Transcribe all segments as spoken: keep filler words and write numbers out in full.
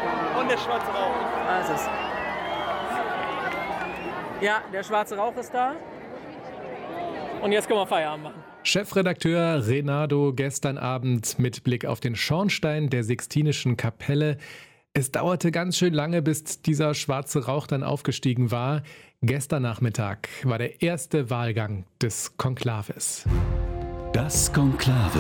Und der schwarze Rauch. Da ist es. Ja, der schwarze Rauch ist da. Und jetzt können wir Feierabend machen. Chefredakteur Renato gestern Abend mit Blick auf den Schornstein der Sixtinischen Kapelle. Es dauerte ganz schön lange, bis dieser schwarze Rauch dann aufgestiegen war. Gestern Nachmittag war der erste Wahlgang des Konklaves. Das Konklave.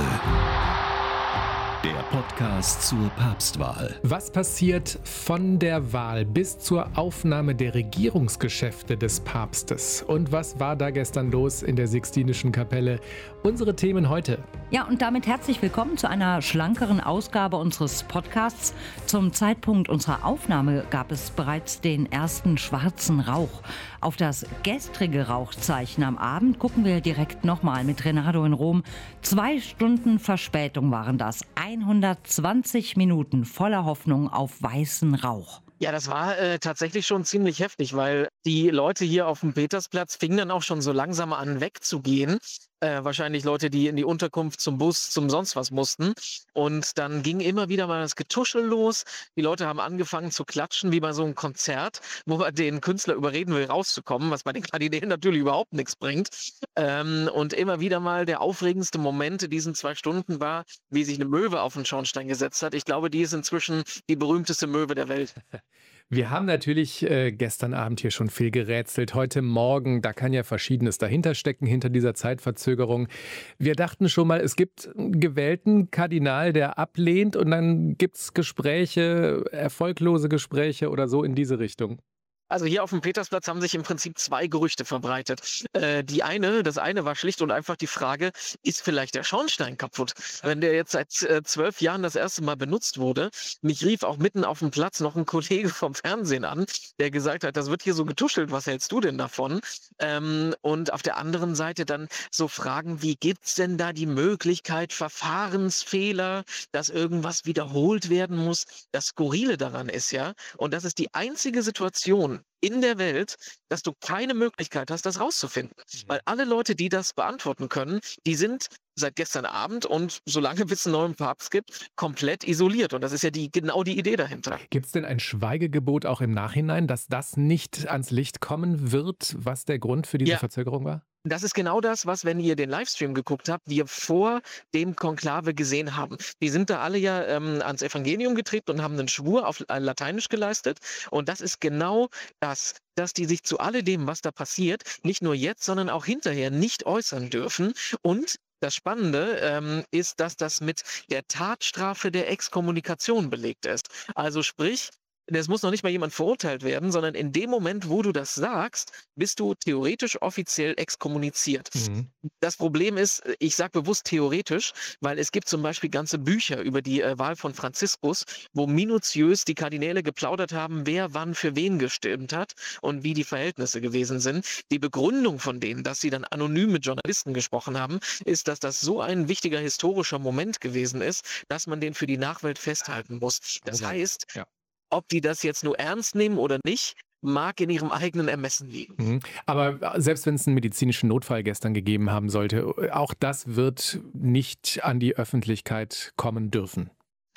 Der Podcast zur Papstwahl. Was passiert von der Wahl bis zur Aufnahme der Regierungsgeschäfte des Papstes? Und was war da gestern los in der Sixtinischen Kapelle? Unsere Themen heute. Ja, und damit herzlich willkommen zu einer schlankeren Ausgabe unseres Podcasts. Zum Zeitpunkt unserer Aufnahme gab es bereits den ersten schwarzen Rauch. Auf das gestrige Rauchzeichen am Abend gucken wir direkt nochmal mit Renato in Rom. Zwei Stunden Verspätung waren das. hundertzwanzig Minuten voller Hoffnung auf weißen Rauch. Ja, das war äh, tatsächlich schon ziemlich heftig, weil die Leute hier auf dem Petersplatz fingen dann auch schon so langsam an wegzugehen. Äh, wahrscheinlich Leute, die in die Unterkunft, zum Bus, zum sonst was mussten. Und dann ging immer wieder mal das Getuschel los. Die Leute haben angefangen zu klatschen, wie bei so einem Konzert, wo man den Künstler überreden will, rauszukommen, was bei den Kandidaten natürlich überhaupt nichts bringt. Ähm, und immer wieder mal der aufregendste Moment in diesen zwei Stunden war, wie sich eine Möwe auf den Schornstein gesetzt hat. Ich glaube, die ist inzwischen die berühmteste Möwe der Welt. Wir haben natürlich äh, gestern Abend hier schon viel gerätselt. Heute Morgen, da kann ja Verschiedenes dahinter stecken, hinter dieser Zeitverzögerung. Wir dachten schon mal, es gibt einen gewählten Kardinal, der ablehnt und dann gibt es Gespräche, erfolglose Gespräche oder so in diese Richtung. Also hier auf dem Petersplatz haben sich im Prinzip zwei Gerüchte verbreitet. Äh, die eine, das eine war schlicht und einfach die Frage, ist vielleicht der Schornstein kaputt? Wenn der jetzt seit äh, zwölf Jahren das erste Mal benutzt wurde, mich rief auch mitten auf dem Platz noch ein Kollege vom Fernsehen an, der gesagt hat, das wird hier so getuschelt, was hältst du denn davon? Ähm, und auf der anderen Seite dann so Fragen, wie gibt's denn da die Möglichkeit, Verfahrensfehler, dass irgendwas wiederholt werden muss? Das Skurrile daran ist ja, und das ist die einzige Situation in der Welt, dass du keine Möglichkeit hast, das rauszufinden. Mhm. Weil alle Leute, die das beantworten können, die sind seit gestern Abend und solange bis es einen neuen Papst gibt, komplett isoliert. Und das ist ja die, genau die Idee dahinter. Gibt es denn ein Schweigegebot auch im Nachhinein, dass das nicht ans Licht kommen wird, was der Grund für diese ja. Verzögerung war? Das ist genau das, was, wenn ihr den Livestream geguckt habt, wir vor dem Konklave gesehen haben. Die sind da alle ja ähm, ans Evangelium getreten und haben einen Schwur auf äh, Lateinisch geleistet. Und das ist genau das, dass die sich zu alledem, was da passiert, nicht nur jetzt, sondern auch hinterher nicht äußern dürfen. Und das Spannende ähm, ist, dass das mit der Tatstrafe der Exkommunikation belegt ist. Also sprich, es muss noch nicht mal jemand verurteilt werden, sondern in dem Moment, wo du das sagst, bist du theoretisch offiziell exkommuniziert. Mhm. Das Problem ist, ich sage bewusst theoretisch, weil es gibt zum Beispiel ganze Bücher über die äh, Wahl von Franziskus, wo minutiös die Kardinäle geplaudert haben, wer wann für wen gestimmt hat und wie die Verhältnisse gewesen sind. Die Begründung von denen, dass sie dann anonym mit Journalisten gesprochen haben, ist, dass das so ein wichtiger historischer Moment gewesen ist, dass man den für die Nachwelt festhalten muss. Das okay. heißt, ja. Ob die das jetzt nur ernst nehmen oder nicht, mag in ihrem eigenen Ermessen liegen. Mhm. Aber selbst wenn es einen medizinischen Notfall gestern gegeben haben sollte, auch das wird nicht an die Öffentlichkeit kommen dürfen.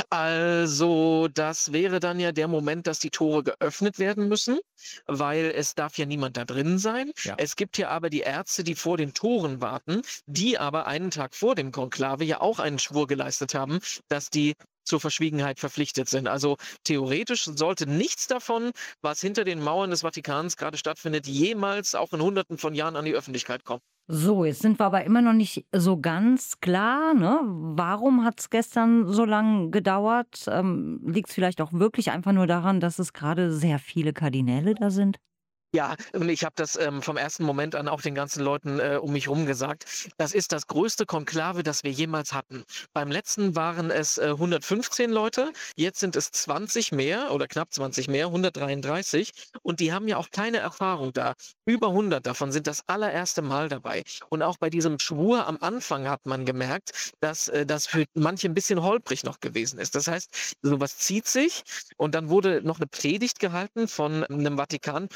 Also das wäre dann ja der Moment, dass die Tore geöffnet werden müssen, weil es darf ja niemand da drin sein. Ja. Es gibt ja aber die Ärzte, die vor den Toren warten, die aber einen Tag vor dem Konklave ja auch einen Schwur geleistet haben, dass die zur Verschwiegenheit verpflichtet sind. Also theoretisch sollte nichts davon, was hinter den Mauern des Vatikans gerade stattfindet, jemals auch in Hunderten von Jahren an die Öffentlichkeit kommen. So, jetzt sind wir aber immer noch nicht so ganz klar, ne? Warum hat es gestern so lange gedauert? Ähm, liegt es vielleicht auch wirklich einfach nur daran, dass es gerade sehr viele Kardinäle da sind? Ja, und ich habe das ähm, vom ersten Moment an auch den ganzen Leuten äh, um mich herum gesagt. Das ist das größte Konklave, das wir jemals hatten. Beim letzten waren es äh, hundertfünfzehn Leute, jetzt sind es zwanzig mehr oder knapp zwanzig mehr, hundertdreiunddreißig. Und die haben ja auch keine Erfahrung da. Über hundert davon sind das allererste Mal dabei. Und auch bei diesem Schwur am Anfang hat man gemerkt, dass äh, das für manche ein bisschen holprig noch gewesen ist. Das heißt, sowas zieht sich und dann wurde noch eine Predigt gehalten von einem Vatikanprediger,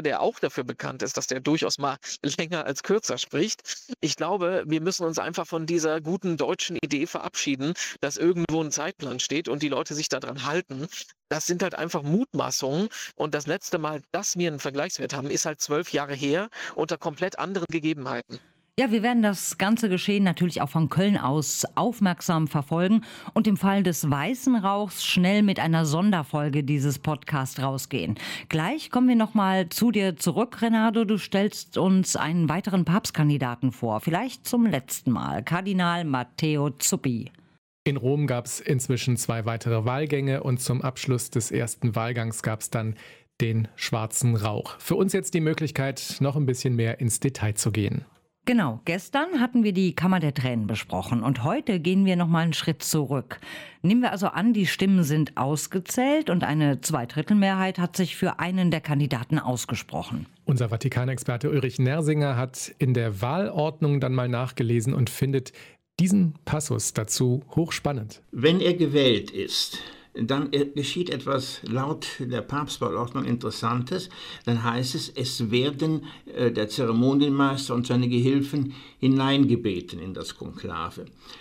der auch dafür bekannt ist, dass der durchaus mal länger als kürzer spricht. Ich glaube, wir müssen uns einfach von dieser guten deutschen Idee verabschieden, dass irgendwo ein Zeitplan steht und die Leute sich daran halten. Das sind halt einfach Mutmaßungen und das letzte Mal, dass wir einen Vergleichswert haben, ist halt zwölf Jahre her unter komplett anderen Gegebenheiten. Ja, wir werden das ganze Geschehen natürlich auch von Köln aus aufmerksam verfolgen und im Fall des Weißen Rauchs schnell mit einer Sonderfolge dieses Podcasts rausgehen. Gleich kommen wir nochmal zu dir zurück, Renato. Du stellst uns einen weiteren Papstkandidaten vor, vielleicht zum letzten Mal, Kardinal Matteo Zuppi. In Rom gab es inzwischen zwei weitere Wahlgänge und zum Abschluss des ersten Wahlgangs gab es dann den Schwarzen Rauch. Für uns jetzt die Möglichkeit, noch ein bisschen mehr ins Detail zu gehen. Genau, gestern hatten wir die Kammer der Tränen besprochen und heute gehen wir noch mal einen Schritt zurück. Nehmen wir also an, die Stimmen sind ausgezählt und eine Zweidrittelmehrheit hat sich für einen der Kandidaten ausgesprochen. Unser Vatikanexperte Ulrich Nersinger hat in der Wahlordnung dann mal nachgelesen und findet diesen Passus dazu hochspannend. Wenn er gewählt ist, dann geschieht etwas laut der Papstwahlordnung Interessantes. Dann heißt es, es werden äh, der Zeremonienmeister und seine Gehilfen hineingebeten in das Konklave.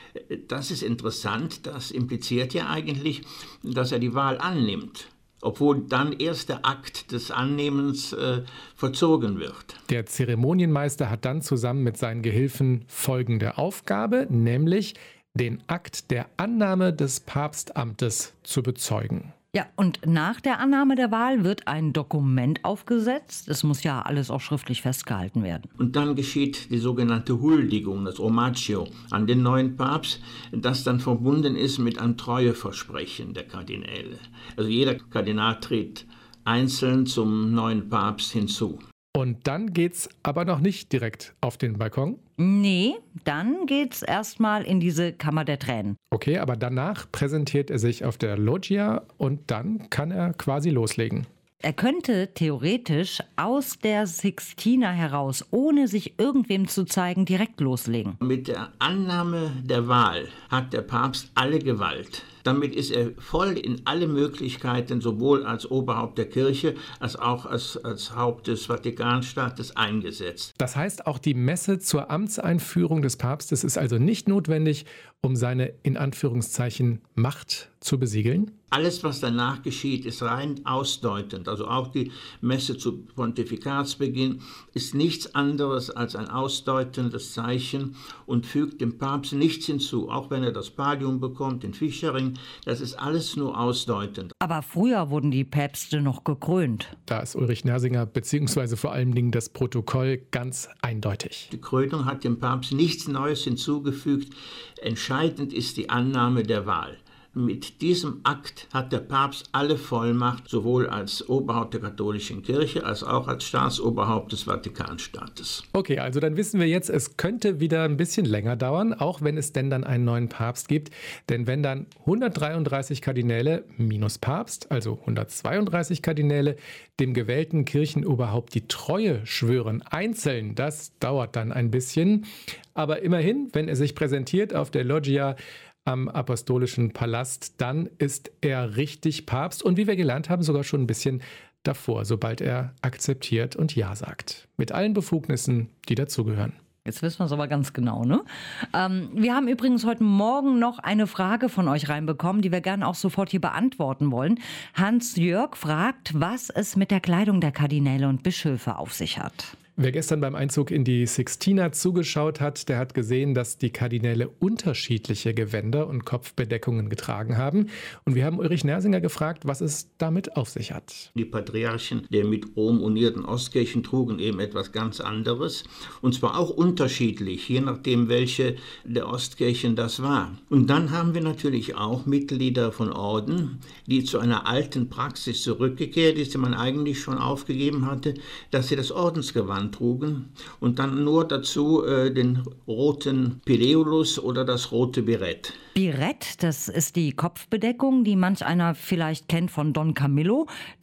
Das ist interessant, das impliziert ja eigentlich, dass er die Wahl annimmt, obwohl dann erst der Akt des Annehmens äh, vollzogen wird. Der Zeremonienmeister hat dann zusammen mit seinen Gehilfen folgende Aufgabe, nämlich den Akt der Annahme des Papstamtes zu bezeugen. Ja, und nach der Annahme der Wahl wird ein Dokument aufgesetzt. Es muss ja alles auch schriftlich festgehalten werden. Und dann geschieht die sogenannte Huldigung, das Omatio, an den neuen Papst, das dann verbunden ist mit einem Treueversprechen der Kardinäle. Also jeder Kardinal tritt einzeln zum neuen Papst hinzu. Und dann geht's aber noch nicht direkt auf den Balkon? Nee, dann geht's erstmal in diese Kammer der Tränen. Okay, aber danach präsentiert er sich auf der Loggia und dann kann er quasi loslegen. Er könnte theoretisch aus der Sixtina heraus, ohne sich irgendwem zu zeigen, direkt loslegen. Mit der Annahme der Wahl hat der Papst alle Gewalt. Damit ist er voll in alle Möglichkeiten, sowohl als Oberhaupt der Kirche als auch als, als Haupt des Vatikanstaates eingesetzt. Das heißt, auch die Messe zur Amtseinführung des Papstes ist also nicht notwendig, um seine in Anführungszeichen Macht zu besiegeln? Alles, was danach geschieht, ist rein ausdeutend. Also auch die Messe zu Pontifikatsbeginn ist nichts anderes als ein ausdeutendes Zeichen und fügt dem Papst nichts hinzu. Auch wenn er das Pallium bekommt, den Fischering, das ist alles nur ausdeutend. Aber früher wurden die Päpste noch gekrönt. Da ist Ulrich Nersinger beziehungsweise vor allen Dingen das Protokoll ganz eindeutig. Die Krönung hat dem Papst nichts Neues hinzugefügt. Entscheidend ist die Annahme der Wahl. Mit diesem Akt hat der Papst alle Vollmacht, sowohl als Oberhaupt der katholischen Kirche als auch als Staatsoberhaupt des Vatikanstaates. Okay, also dann wissen wir jetzt, es könnte wieder ein bisschen länger dauern, auch wenn es denn dann einen neuen Papst gibt. Denn wenn dann hundertdreiunddreißig Kardinäle minus Papst, also hundertzweiunddreißig Kardinäle, dem gewählten Kirchenoberhaupt die Treue schwören, einzeln, das dauert dann ein bisschen. Aber immerhin, wenn er sich präsentiert auf der Loggia am Apostolischen Palast, dann ist er richtig Papst und wie wir gelernt haben, sogar schon ein bisschen davor, sobald er akzeptiert und Ja sagt. Mit allen Befugnissen, die dazugehören. Jetzt wissen wir es aber ganz genau, ne? Ähm, wir haben übrigens heute Morgen noch eine Frage von euch reinbekommen, die wir gerne auch sofort hier beantworten wollen. Hans-Jörg fragt, was es mit der Kleidung der Kardinäle und Bischöfe auf sich hat. Wer gestern beim Einzug in die Sixtina zugeschaut hat, der hat gesehen, dass die Kardinäle unterschiedliche Gewänder und Kopfbedeckungen getragen haben. Und wir haben Ulrich Nersinger gefragt, was es damit auf sich hat. Die Patriarchen der mit Rom unierten Ostkirchen trugen eben etwas ganz anderes. Und zwar auch unterschiedlich, je nachdem, welche der Ostkirchen das war. Und dann haben wir natürlich auch Mitglieder von Orden, die zu einer alten Praxis zurückgekehrt ist, die man eigentlich schon aufgegeben hatte, dass sie das Ordensgewand trugen und dann nur dazu äh, den roten Pileolus oder das rote Birett. Birett, das ist die Kopfbedeckung, die manch einer vielleicht kennt von Don Camillo. Der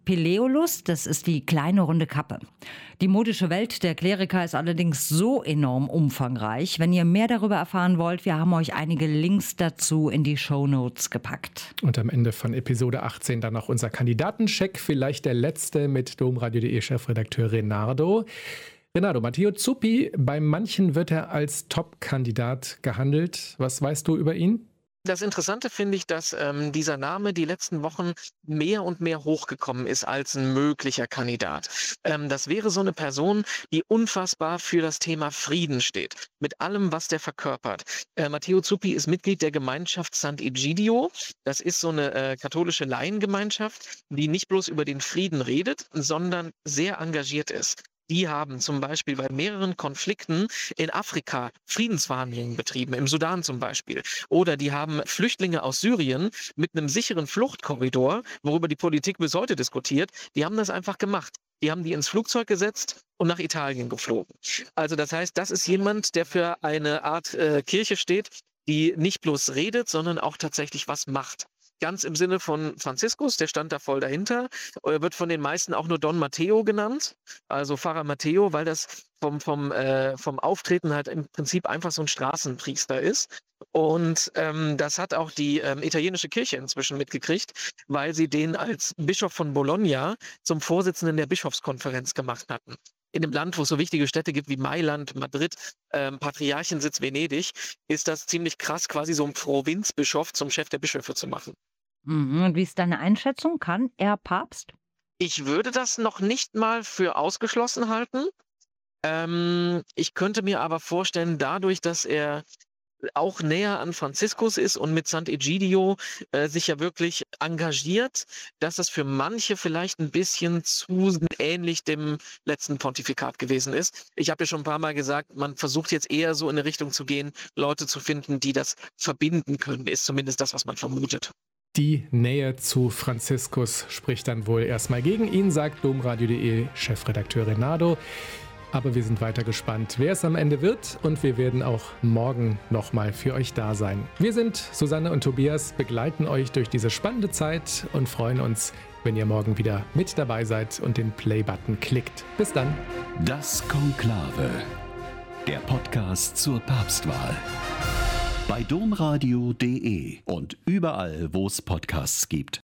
Peleolus, das ist die kleine runde Kappe. Die modische Welt der Kleriker ist allerdings so enorm umfangreich. Wenn ihr mehr darüber erfahren wollt, wir haben euch einige Links dazu in die Shownotes gepackt. Und am Ende von Episode achtzehn dann noch unser Kandidatencheck, vielleicht der letzte mit domradio punkt de Chefredakteur Renato. Renato, Matteo Zuppi, bei manchen wird er als Top-Kandidat gehandelt. Was weißt du über ihn? Das Interessante finde ich, dass ähm, dieser Name die letzten Wochen mehr und mehr hochgekommen ist als ein möglicher Kandidat. Ähm, das wäre so eine Person, die unfassbar für das Thema Frieden steht, mit allem, was der verkörpert. Äh, Matteo Zuppi ist Mitglied der Gemeinschaft Sant'Egidio. Das ist so eine äh, katholische Laiengemeinschaft, die nicht bloß über den Frieden redet, sondern sehr engagiert ist. Die haben zum Beispiel bei mehreren Konflikten in Afrika Friedensverhandlungen betrieben, im Sudan zum Beispiel. Oder die haben Flüchtlinge aus Syrien mit einem sicheren Fluchtkorridor, worüber die Politik bis heute diskutiert, die haben das einfach gemacht. Die haben die ins Flugzeug gesetzt und nach Italien geflogen. Also das heißt, das ist jemand, der für eine Art äh, Kirche steht, die nicht bloß redet, sondern auch tatsächlich was macht. Ganz im Sinne von Franziskus, der stand da voll dahinter, wird von den meisten auch nur Don Matteo genannt, also Pfarrer Matteo, weil das vom, vom, äh, vom Auftreten halt im Prinzip einfach so ein Straßenpriester ist. Und ähm, das hat auch die ähm, italienische Kirche inzwischen mitgekriegt, weil sie den als Bischof von Bologna zum Vorsitzenden der Bischofskonferenz gemacht hatten. In dem Land, wo es so wichtige Städte gibt wie Mailand, Madrid, ähm, Patriarchensitz Venedig, ist das ziemlich krass, quasi so einen Provinzbischof zum Chef der Bischöfe zu machen. Mhm. Und wie ist deine Einschätzung? Kann er Papst? Ich würde das noch nicht mal für ausgeschlossen halten. Ähm, ich könnte mir aber vorstellen, dadurch, dass er auch näher an Franziskus ist und mit Sant'Egidio äh, sich ja wirklich engagiert, dass das für manche vielleicht ein bisschen zu ähnlich dem letzten Pontifikat gewesen ist. Ich habe ja schon ein paar Mal gesagt, man versucht jetzt eher so in eine Richtung zu gehen, Leute zu finden, die das verbinden können, ist zumindest das, was man vermutet. Die Nähe zu Franziskus spricht dann wohl erstmal gegen ihn, sagt domradio punkt de Chefredakteur Renato. Aber wir sind weiter gespannt, wer es am Ende wird, und wir werden auch morgen nochmal für euch da sein. Wir sind Susanne und Tobias, begleiten euch durch diese spannende Zeit und freuen uns, wenn ihr morgen wieder mit dabei seid und den Play-Button klickt. Bis dann. Das Konklave, der Podcast zur Papstwahl. Bei domradio punkt de und überall, wo es Podcasts gibt.